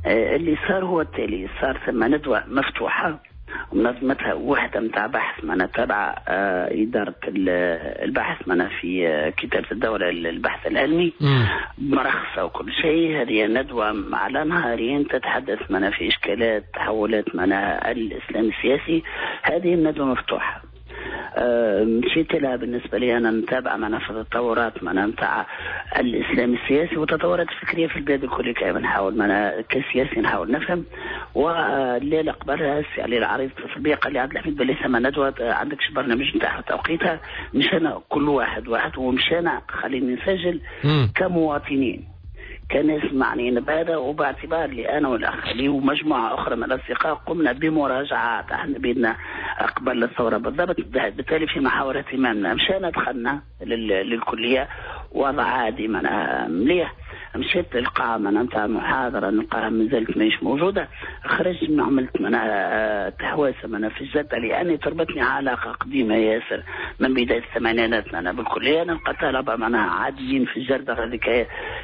اللي صار هو التالي: صار ثم ندوة مفتوحة منظمتها وحدة متاع بحث معنا تبع إدارة البحث معنا في كتابة الدولة البحث العلمي مرخصة وكل شيء. هذه ندوة على نهارين تتحدث معنا في إشكالات تحولات معنا الإسلام السياسي. هذه الندوة مفتوحة. مشيت لها بالنسبة لي أنا نتابع معنا في التطورات معنا متاع الإسلام السياسي والتطورات الفكرية في البلاد الكل. كيف نحاول معنا كسياسي نحاول نفهم. والليلة قبلها السي علي العريض في البيئة قال لي: عبد الحميد بلي ثم ندوة عندكش برنامج نتاعها توقيتها؟ مشينا كل واحد ومشينا خليني نسجل كمواطنين كناس معنيين بهذا. وباعتبار لي أنا والأخ لي ومجموعة أخرى من الأصدقاء قمنا بمراجعات احنا بيدنا قبل الثورة بالضبط، بالتالي في محاور اهتمامنا مشينا دخلنا للكلية وضع عادي مليح. مشيت للقاعة نتاع المحاضرة نلقاها مازالت ماهيش موجودة. خرجت عملت تحواسة في الجدة لأني تربطني علاقة قديمة ياسر من بداية الثمانينات بالكلية. نلقى طلبة عاديين في الجردة هذيك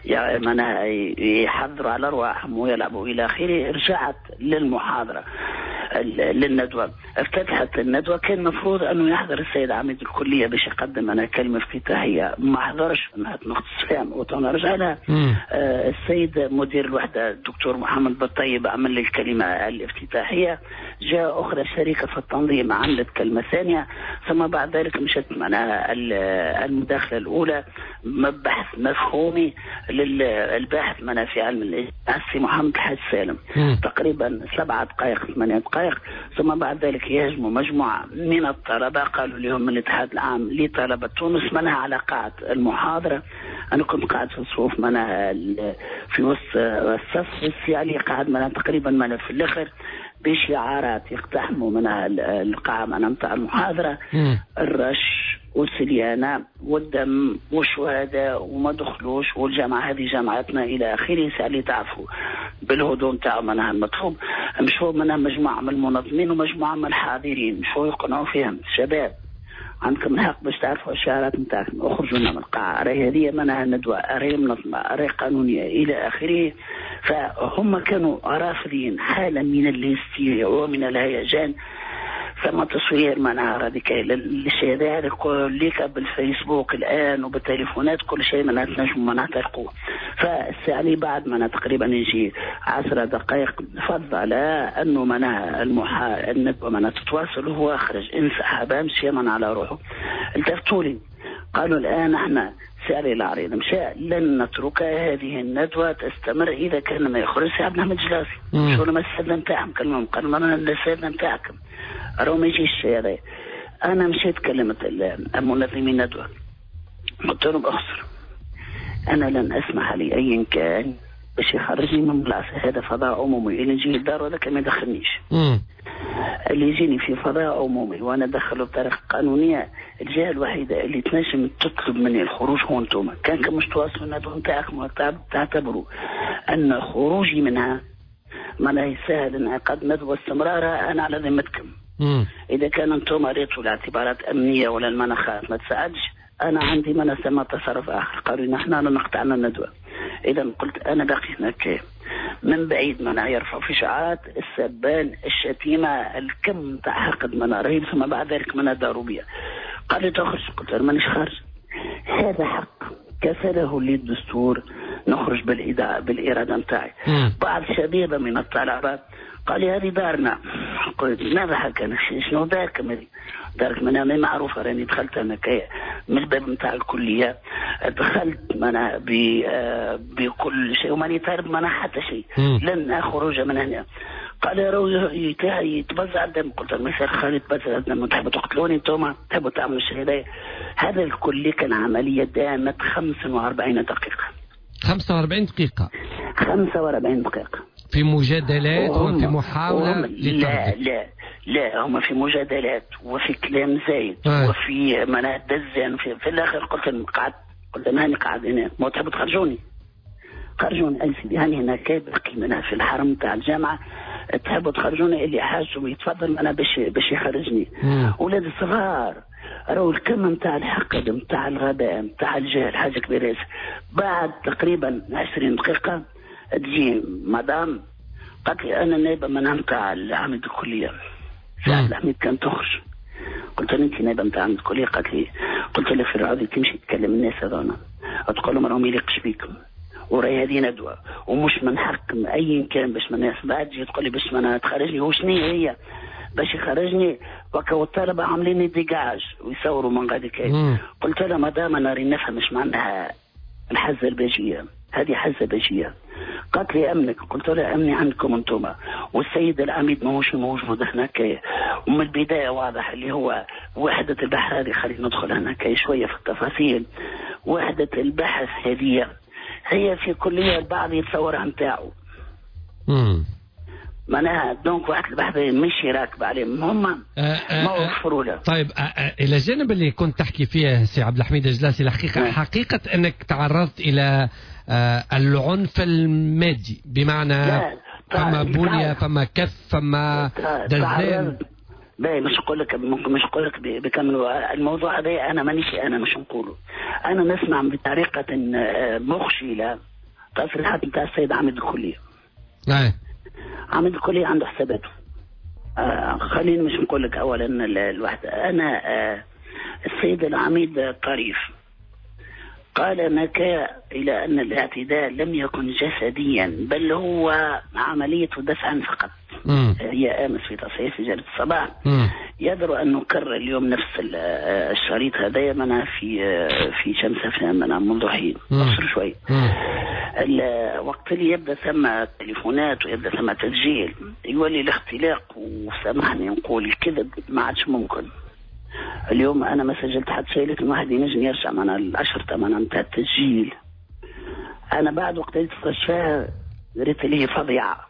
يحضروا على أرواحهم ويلعبوا إلى آخره. رجعت للمحاضرة للندوة، افتتحت الندوة. كان مفروض أنه يحضر السيد عميد الكلية باش يقدم كلمة افتتاحية، ما حضرش. نقطة السلام وتنرجع لها. السيد مدير الوحدة الدكتور محمد بالطيب عمل لي الكلمة الافتتاحية. جاء أخرى شريكة في التنظيم عملت كلمة ثانية. ثم بعد ذلك مشت المداخلة الأولى بحث مفهومي للباحث في علم السي محمد الحاج سالم، تقريبا 7 دقائق 8 دقائق. ثم بعد ذلك يهجموا مجموعة من الطلبة قالوا لهم من الاتحاد العام لطلبة تونس منها على قاعة المحاضرة. أنا كنت قاعد في الصفوف في وسط الصف. السي علي قاعد تقريبا في الآخر بشعارات يقتحموا القاعة متاع المحاضرة: الرش والسليانة والدم والشهداء وما دخلوش والجامعة هذه جامعتنا إلى آخره. سألي تعرفوا بالهدوء نتاعو المطلوب. مشوا مجموعة من المنظمين ومجموعة من الحاضرين مشوا يقنعوا فيهم: شباب عندكم الحق باش تعرفوا الشعارات نتاعكم، اخرجوا من القاعة. راهي هذه ندوة، راهي منظمة، راهي قانونية إلى آخره. فهم كانوا رافضين حالة من الهستيريا ومن الهيجان. ثم تصوير راديك للشيء هذا كل بالفيسبوك الآن وبالتليفونات كل شيء تنجم تلقوه. فالسالي بعد تقريبا يجي 10 دقائق فضل أنه الندوة تتواصل وهو أخرج انسحب مشي على روحه. التفتوا لي قالوا: الآن احنا سالي العريض مشى لن نترك هذه الندوة تستمر إذا كان ما يخرج عبد الحميد جلاسي. شو لما السادة نتاعهم كلمهم قالوا: ما السادة نتاعكم راهو ما يجيش هذا. أنا مشيت كلمة المنظمين الندوة قلت لهم: أخسر، أنا لن أسمح لأي كان باش يخرجني من بلاصة. هذا فضاء عمومي، اللي يجي الدار هذاك ما يدخلنيش. اللي يجيني في فضاء عمومي وانا ادخله بطريقه قانونيه، الجهه الوحيده اللي تنجم تطلب مني الخروج هو انتم. كان مش تواصلوا الندوه نتاعكم تعتبروا ان خروجي منها ما يسهل انعقاد ندوه استمرارها انا على ذمتكم. اذا كان انتم ريتوا لاعتبارات امنيه ولا المناخات ما تساعدش، انا عندي ما نسمى تصرف اخر. قالوا نحن نقطعنا الندوه. اذا قلت انا باقي هناك من بعيد يرفع في شعارات السبان الشتيمه الكم تاع حقد رهيب. ثم بعد ذلك ضروبيه. قال لي: تخرج؟ قلت له: مانيش خارج، هذا حق كفله لي الدستور نخرج بالاراده نتاعي. بعض شبيبه من الطلبه قال لي: هذه دارنا. قلت: ماذا حكى؟ شنو داركم هذه؟ دارك ما معروفه. راني دخلت انا من الباب نتاع الكليه، دخلت بكل شيء وماني طالب حتى شيء، لن اخرج من هنا. قال: راهو يتبزع الدم. قلت: المسير خالد يتبزع الدم، تحبوا تقتلوني انتم؟ تحبوا تعملوا الشيء هذا الكل كان عمليه دامت 45 دقيقه. 45 دقيقه 45 دقيقه في مجادلات وفي محاولة لا هم في مجادلات وفي كلام زايد وفي دزان في الآخر. قلت هاني قاعد هنا، ما تحبوا تخرجوني؟ خرجوني أي سيدي، هاني هنا باقي منها في الحرم تاع الجامعة، تحبوا تخرجوني؟ اللي حاجه يتفضل أنا باش يخرجني. ولاد الصغار راهو الكم نتاع الحقد نتاع الغباء نتاع الجهل حاجة كبيرة. بعد تقريبا 20 دقيقة تجي مدام قالت لي انا نائبه منها نتاع العميد الكليه. سعد الحميد كان تخرج. قلت لها انت نائبه نتاع العميد الكليه؟ قالت لي. قلت لها في العادي تمشي تكلم الناس هذونا تقول لهم راهم يليقش بيكم وراي هذه ندوه ومش من حق ايا كان باش من الناس بعد تجي تقول لي باش ما تخرجني. وشنو هي باش يخرجني وكا الطلبه عاملين ديجاج ويصوروا من غادي كاين. قلت لها مادام انا راني نفهم مش معناها الحزه الباجيه، هذه حزه باجيه. قالت لي امنك. قلت لها امني عندكم انتم، والسيد العميد ماهوش موجود هناك. ومن البدايه واضح اللي هو وحده البحث هذه، خلينا ندخل هناك شويه في التفاصيل. وحده البحث هذه هي في كليه البعض يتصورها نتاعو. معناها دونك واحد البحث مش راكب عليهم هم ما وفروا له. طيب الى جانب اللي كنت تحكي فيه سي عبد الحميد الجلاسي، الحقيقه حقيقه انك تعرضت الى العنف المادي، بمعنى فما بوليا فما كف فما دزان. باهي مش نقول لك، ممكن مش نقول لك بكامل الموضوع هذا. انا مش نقوله. انا نسمع بطريقه مخجله تصريحات نتاع السيد عميد الكليه. عميد الكليه عنده حساباته. خليني مش نقول لك اولا الواحد. انا السيد العميد طريف قال نكا إلى أن الاعتداء لم يكن جسديا بل هو عملية دفع فقط. هي أمس في تصحيح سجالة الصباح. يقدر أن نكرر اليوم نفس الشريط هذا منا في شمس منا منذ حين أصر شوي. وقت اللي يبدأ ثم تليفونات ويبدأ ثم تسجيل يولي الاختلاق، وسامحني نقول الكذب ما عادش ممكن. اليوم انا ما سجلت حتى شيء، لكن واحد ينجم يرجع معنا العشر ثمانية نتاع التسجيل. انا بعد وقت اللي تفرج فيها ريت لي فظيعه.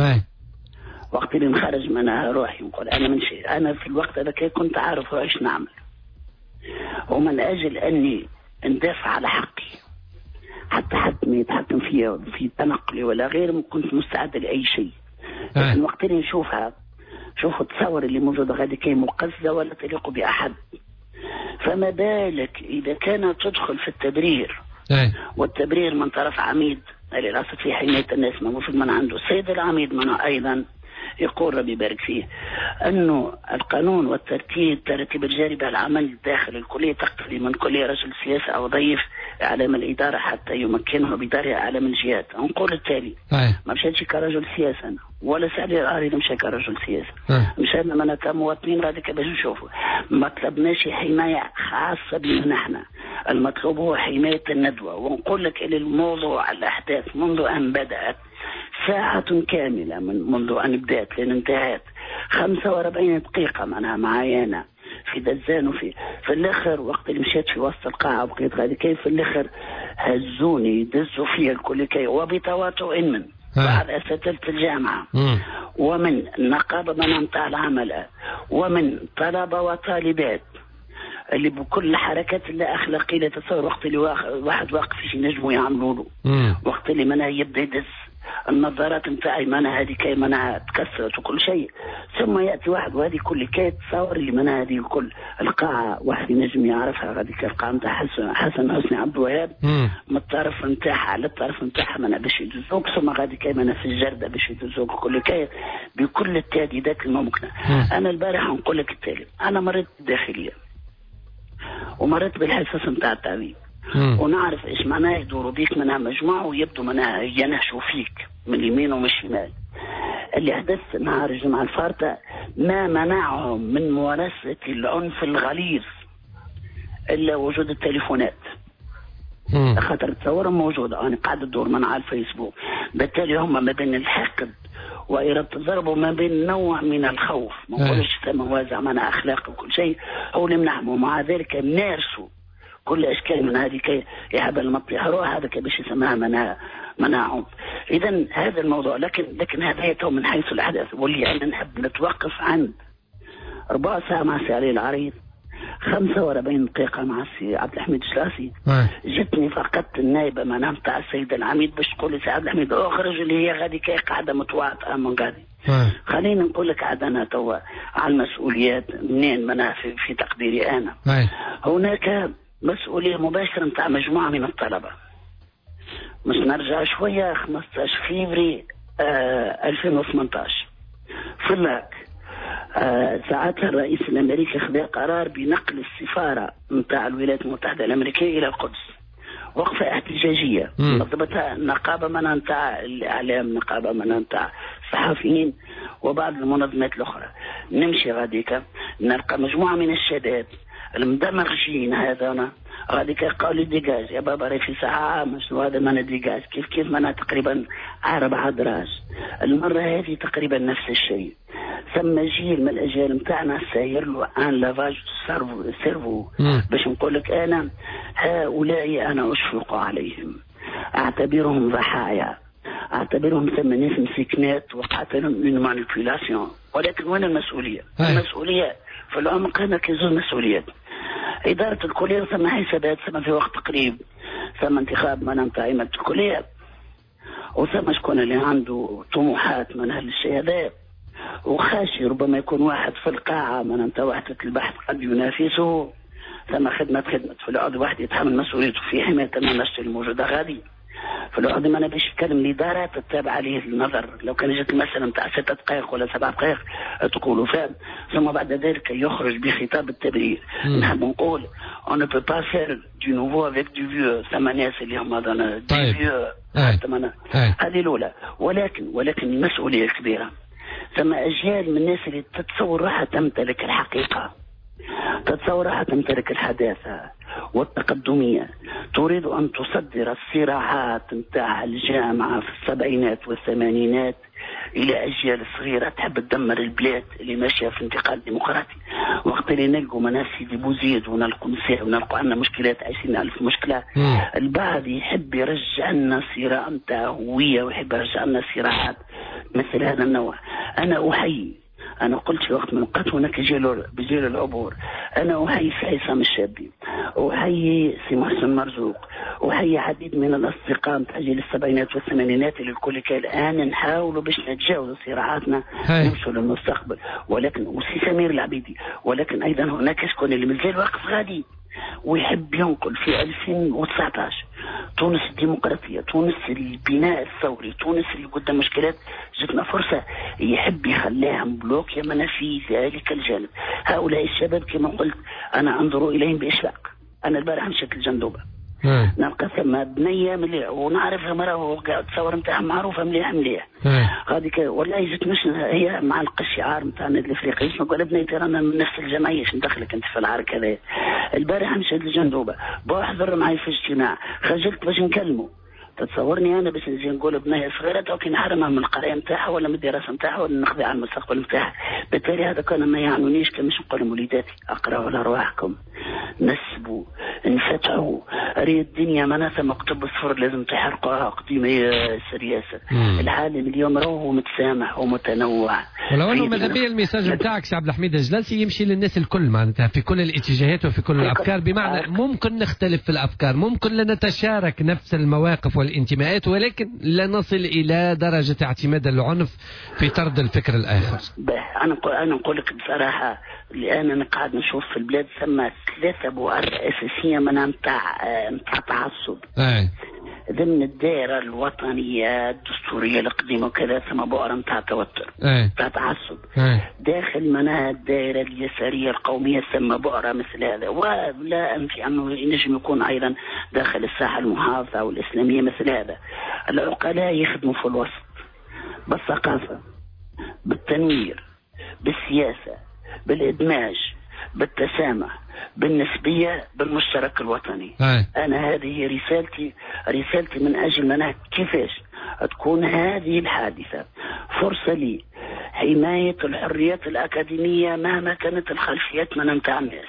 وقت اللي نخرج منها روحي نقول انا من شيء. انا في الوقت هذا كنت عارف ايش نعمل، ومن اجل اني ندافع على حقي حتى حد ما يتحكم فيها في تنقلي ولا غيره كنت مستعد لاي شيء. لكن وقت اللي نشوفها شوفوا التصور اللي موجود غادي كاين مقززة ولا تليق بأحد، فما بالك إذا كانت تدخل في التبرير. والتبرير من طرف عميد للأسف في حماية الناس ما المفروض من عنده. السيد العميد منه أيضا يقول ربي يبارك فيه أنه القانون والترتيب الجاري بالعمل داخل الكلية تقتضي من كلية رجل سياسة أو ضيف إعلام الإدارة حتى يمكنه بإدارة إعلام الجهات. نقول التالي ما مشيتش كرجل سياسة ولا سعدي العارض مشى كرجل سياسة. مشينا من كمواطنين غادي باش نشوفوا. ما طلبناش حماية خاصة بنا نحن، المطلوب هو حماية الندوة. ونقول لك إلى الموضوع الأحداث منذ أن بدأت ساعة كاملة منذ أن بدأت لأن انتهت 45 دقيقة معناها معايا في دزان وفي الآخر. وقت اللي مشيت في وسط القاعة وبقيت غادي كيف في الآخر هزوني دزوا فيها الكل كي وبتواطؤ من بعض أساتذة الجامعة ومن النقابة من نتاع العمل ومن طلبة وطالبات اللي بكل حركات لا أخلاقية لا تصور. وقت اللي واحد واقف في نجمه يعملوا له. وقت اللي منها يبدأ يدز النظارات نتاعي منها هذه كي منها تكسرت وكل شيء، ثم يأتي واحد وهذه كل كي تصور اللي منها هذه كل القاعة واحد ينجم يعرفها غادي القاعة نتاع حسن حسني عبد الوهاب من الطرف نتاعها للطرف نتاعها منها باش يدزوك، ثم غادي كي منها في الجردة باش يدزوك كل كي بكل التهديدات الممكنة. أنا البارحة نقول لك التالي، أنا مريت بالداخلية ومريت بالحصص نتاع التعليم ونعرف ايش معناه يدوروا بيك منها مجموعة ويبدو منها ينهشوا فيك من اليمين ومن الشمال. اللي حدث نهار الجمعة الفارطة ما منعهم من ممارسة العنف الغليظ إلا وجود التليفونات. خاطر تصورهم موجودة أنا قاعد تدور من على الفيسبوك، بالتالي هم ما بين الحقد وإرادة الضرب وما بين نوع من الخوف. ما نقولش موازع معنا أخلاق وكل شيء هو اللي منعهم، ومع ذلك مارسوا كل اشكال من هذه كي يحب المطيح هذا باش يسمىها منها عنف. اذا هذا الموضوع لكن هذا يتم من حيث الاحداث واللي انا نحب نتوقف عند ربع ساعه مع سي علي العريض 45 دقيقه مع السي عبد الحميد الجلاسي. جتني فقط النائبه منام تاع السيد العميد باش تقول لي سي عبد الحميد اخرج اللي هي غادي كي قاعده متواطئه من غادي. خلينا نقول لك عاد انا توا على المسؤوليات منين منها في تقديري انا. هناك مسؤولية مباشرة نتاع مجموعة من الطلبة. مش نرجع شوية 15 فيفري 2018 في اللاك. ساعتها الرئيس الأمريكي خذ قرار بنقل السفارة نتاع الولايات المتحدة الأمريكية إلى القدس، وقفة احتجاجية نظمتها نقابة من نتاع الإعلام، نقابة من نتاع الصحفيين وبعض المنظمات الأخرى. نمشي غاديكا نلقى مجموعة من الشباب المدمغجين هذونا غاديكا قالوا ديجاج يا بابا راهي في ساعة مش هذا مانا ديجاج كيف مانا تقريبا 4 دراج. المرة هذه تقريبا نفس الشيء. ثم جيل من الأجيال متاعنا ساير له ان لافاج سيرفو باش نقول لك انا هؤلاء انا اشفق عليهم، اعتبرهم ضحايا، اعتبرهم ثم ناس مسكنات وقعت لهم من مانيبيولاسيون. ولكن وين المسؤولية؟ المسؤولية في العمق هنا كيزول مسؤوليات. إدارة الكلية ثم حسابات، ثم في وقت قريب ثم انتخاب من نتاع أئمة الكلية، وثم شكون اللي عنده طموحات من هالشهادات وخاشي ربما يكون واحد في القاعة من أنت وحدة البحث قد ينافسه، ثم خدمة في العقد واحد يتحمل مسؤوليته في حماية المنشط الموجودة غادي في العقد. ما نبيش نتكلم الإدارات تتابع عليه النظر. لو كان جت المسألة نتاع 6 دقائق ولا 7 دقائق تقولوا فهم، ثم بعد ذلك يخرج بخطاب التبرير. نحب نقول on ne peut pas faire du nouveau avec du vieux. ثم ناس اللي هم هذونا دي vieux هذه الأولى. ولكن المسؤولية كبيرة. ثم أجيال من الناس اللي تتصور راح تمتلك الحقيقة، تتصور راح تمتلك الحداثة والتقدمية، تريد أن تصدر الصراعات نتاع الجامعة في السبعينات والثمانينات إلى أجيال صغيرة تحب تدمر البلاد اللي ماشية في انتقال ديمقراطي. وقت اللي نلقوا مناس سيدي بوزيد ونلقوا نساء ونلقوا عنا مشكلات 20,000 مشكلة، البعض يحب يرجع لنا صراع نتاع هوية ويحب يرجع لنا صراعات مثل هذا النوع. أنا أحيي، أنا قلت في وقت من الأوقات هناك بجيل العبور، أنا أحيي في عصام الشابي، أحيي سي محسن مرزوق، أحيي عديد من الأصدقاء نتاع جيل السبعينات والثمانينات اللي الكل كان الآن نحاولوا باش نتجاوزوا صراعاتنا نمشوا للمستقبل. ولكن وسي سمير العبيدي، ولكن أيضا هناك شكون اللي مازال واقف غادي ويحب ينقل في 2019 تونس الديمقراطية، تونس البناء الثوري، تونس اللي قدام مشكلات جتنا فرصة يحب يخليها بلوك يمنا في ذلك الجانب. هؤلاء الشباب كما قلت أنا أنظر إليهم بإشفاق. أنا البارح مشيت الجندوبة نلقى ثم بنية مليح ونعرفها مرة تصور نتاعها معروفة مليح هذيك والله جت مش هي مع الشعار نتاعنا الافريقي نقول بنيتي رانا من نفس الجمعية ندخلك انت في العار كذا. البارح مشيت الجندوبة بحضر معي في اجتماع خجلت باش نكلمه، تتصورني انا باش نجي نقول بنيه صغيره توكي نحرمها من القرايه نتاعها ولا من الدراسه نتاعها ولا نخذها على المستقبل نتاعها. بالتالي هذا كان ما يعنونيش كمش نقول وليداتي اقراوا لارواحكم، نسبوا، انفتحوا، ري الدنيا مناث مكتوب الصفر لازم تحرقوها قديمه ياسر. العالم اليوم راهو متسامح ومتنوع. ولو انه ماذا بيا الميساج نتاعك سي عبد الحميد الجلاسي يمشي للناس الكل معناتها في كل الاتجاهات وفي كل الافكار، بمعنى ممكن نختلف في الافكار، ممكن لا نتشارك نفس المواقف والانتماءات، ولكن لا نصل الى درجه اعتماد العنف في طرد الفكر الاخر. انا نقول لك بصراحه الان انا قاعد نشوف في البلاد ثم 3 بؤر اساسيه منها نتاع تعصب ضمن الدائره الوطنيه الدستوريه القديمه وكذا، ثم بؤر نتاع توتر نتاع تعصب داخل منها الدائره اليساريه القوميه، ثم بؤره مثل هذا. ولا انفي انه ينجم يكون ايضا داخل الساحه المحافظه والاسلاميه مثل هذا. العقلاء يخدموا في الوسط بالثقافه، بالتنوير، بالسياسه، بالادماج، بالتسامح، بالنسبية، بالمشترك الوطني. أنا هذه هي رسالتي من أجل منها كيفاش تكون هذه الحادثة فرصة لي حماية الحريات الأكاديمية مهما كانت الخلفيات من نتاع الناس.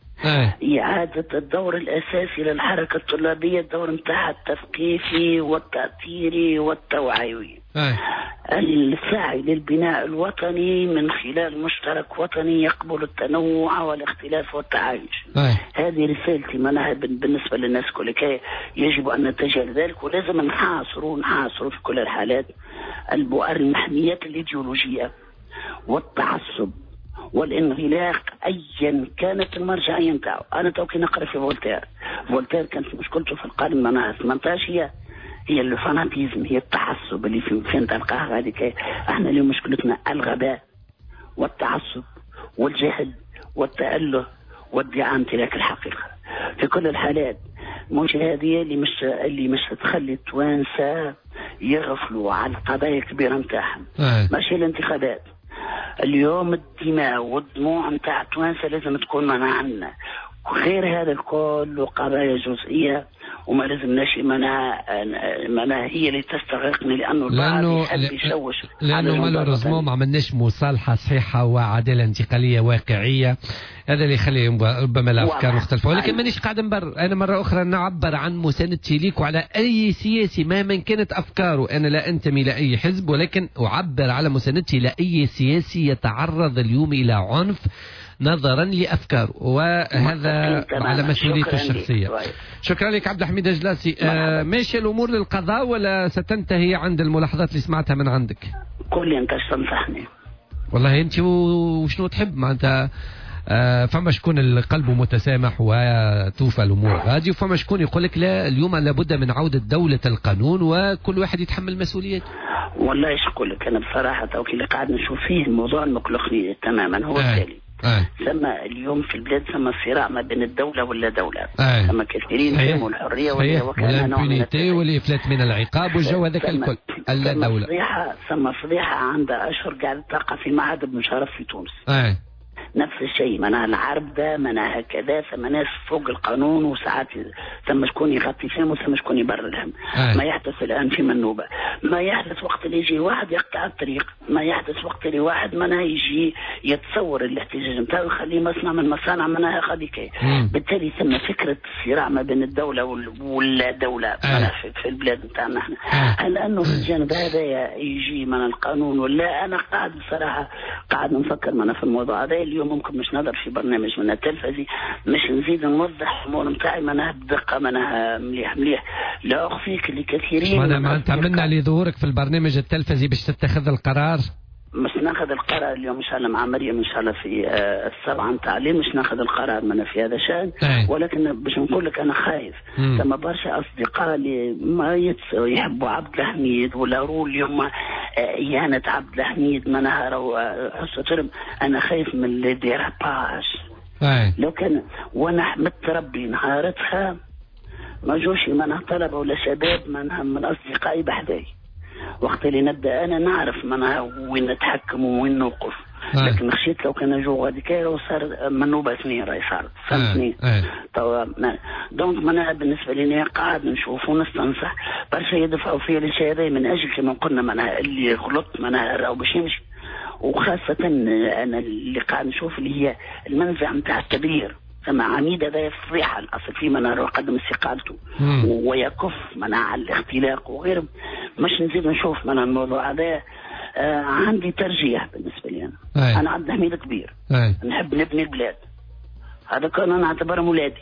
إعادة الدور الأساسي للحركة الطلابية، الدور نتاعها التثقيفي والتأثيري والتوعوي. السعي للبناء الوطني من خلال مشترك وطني يقبل التنوع والاختلاف والتعايش. هذه رسالتي منها بالنسبة للناس كل يجب أن نتجه لذلك، ولازم نحاصروا في كل الحالات البؤر المحميات الإيديولوجية والتعصب والانغلاق ايا كانت المرجعيه نتاعو. انا توكي نقرا في فولتير كانت مشكلته في القرن 18 هي هي الفاناتيزم، هي التعصب اللي فين تلقاه هذيك. احنا اليوم مشكلتنا الغباء والتعصب والجهل والتأله وادعاء امتلاك الحقيقة. في كل الحالات مش هذه اللي مش تخلي التوانسة يغفلوا على القضايا الكبيرة نتاعهم. ماشي الانتخابات اليوم، الدماء والدموع نتاع التوانسة لازم تكون منعنا. غير هذا الكل قضايا جزئية وما لازمناش منها هي اللي تستغرقني، لأنه يحب يشوش. لأنه مالوريزمون ما عملناش مصالحة صحيحة وعدالة انتقالية واقعية. هذا اللي يخلي ربما الأفكار مختلفة. ولكن مانيش قاعد نبرر، أنا مرة أخرى نعبر عن مساندتي ليك وعلى أي سياسي مهما كانت أفكاره. أنا لا أنتمي لأي حزب، ولكن أعبر على مساندتي لأي سياسي يتعرض يتعرض اليوم إلى عنف نظرا لأفكار، وهذا على مسؤوليته الشخصية. شكرا لك عبد الحميد جلاسي. ماشي الأمور للقضاء ولا ستنتهي عند الملاحظات اللي سمعتها من عندك؟ قول لي أنت ايش تنصحني. والله أنت وشنو تحب، معناتها فما شكون قلبه متسامح وتوفى الأمور غادي، وفما شكون يقول لك لا اليوم لابد من عودة دولة القانون وكل واحد يتحمل مسؤوليته. والله ايش اقول لك انا بصراحه توكي اللي قاعد نشوف فيه الموضوع المقلقني تماما هو التالي. ثم اليوم في البلاد ثم صراع ما بين الدوله ولا دوله. ثم كثيرين يفهموا الحريه وكان نوع من والافلات من العقاب والجو هذاك الكل. الدوله ثم فضيحه عندها اشهر قاعده تقع في معهد ابن شرف في تونس. نفس الشيء، معناها العرب ده معناها هكذا، ثم ناس فوق القانون وساعات ثم شكون يغطي فيهم وثم شكون يبرر لهم. ما يحدث الان في منوبه، ما يحدث وقت اللي يجي واحد يقطع الطريق، ما يحدث وقت اللي واحد معناها يجي يتصور الاحتجاج نتاعو يخليه مصنع من مصانع معناها خديكه. بالتالي ثم فكره الصراع ما بين الدوله ولا دوله في البلاد نتاعنا احنا. هل انه في الجانب هذا يجي من القانون ولا؟ انا قاعد بصراحه قاعد نفكر معنا في الموضوع هذا. اليوم ممكن مش نظر في برنامج من التلفزي مش نزيد نوضح الامور نتاعي معناها بدقه معناها مليح. لا اخفيك لكثيرين ما انت عملنا لظهورك في البرنامج التلفزي باش تتخذ القرار. مش ناخذ القرار اليوم ان شاء الله مع مريم ان شاء الله في السبعه نتاع الليل، مش ناخذ القرار من في هذا الشان. ولكن باش نقول لك انا خايف. ثم برشا اصدقاء اللي ما يحبوا عبد الحميد ولا رول اليوم اهانه عبد الحميد معناها حسه ترم. انا خايف من الديراباج. لو كان وانا متربي نهارتها ما جوش معناها طلبه ولا شباب معناها من اصدقائي بحداي. وقت اللي نبدا انا نعرف معناها وين نتحكم وين نوقف. لكن خشيت لو كان جو هذيك وصار منوبه اثنين راهي صارت اثنين. دونك معناها بالنسبه لي قاعد نشوف ونستنصح برشا يدفعوا فيا الشيء هذا من اجل كما قلنا معناها اللي غلط معناها راهو باش يمشي. وخاصه انا اللي قاعد نشوف اللي هي المنزع نتاع التبرير. ثم عميد هذا فضيحه الاصل في منار قدم استقالته ويكف منع الاختلاق وغيره. مش نزيد نشوف من الموضوع هذا. عندي ترجيح بالنسبه لي انا عبد الحميد كبير. نحب نبني البلاد. هذا كان انا نعتبر مولادي.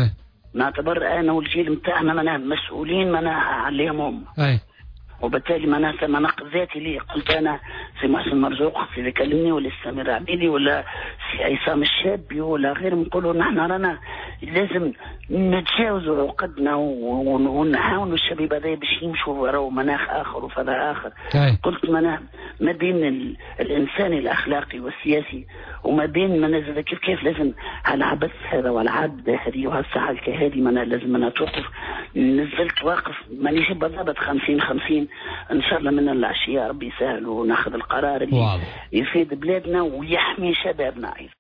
نعتبر انا والجيل نتاعنا معناها مسؤولين معناها عليهم هم. وبالتالي معناها مناقب ذاتي لي قلت انا سي محسن مرزوق اللي كلمني ولا سمير عبيدي ولا سي عصام الشابي ولا غير نقولوا نحن رانا لازم نتجاوزوا عقدنا ونحاولوا الشباب هذا باش يمشوا وراء مناخ اخر وفضاء اخر. قلت ما بين الانسان الاخلاقي والسياسي وما بين منازل كيف لازم هالعبث هذا والعبد هذه وهالسحلكه هذه لازم انا توقف. نزلت واقف مانيش بالضبط 50-50 ان شاء الله من العشيه ربي يسهل وناخذ القرار اللي يفيد بلادنا ويحمي شبابنا.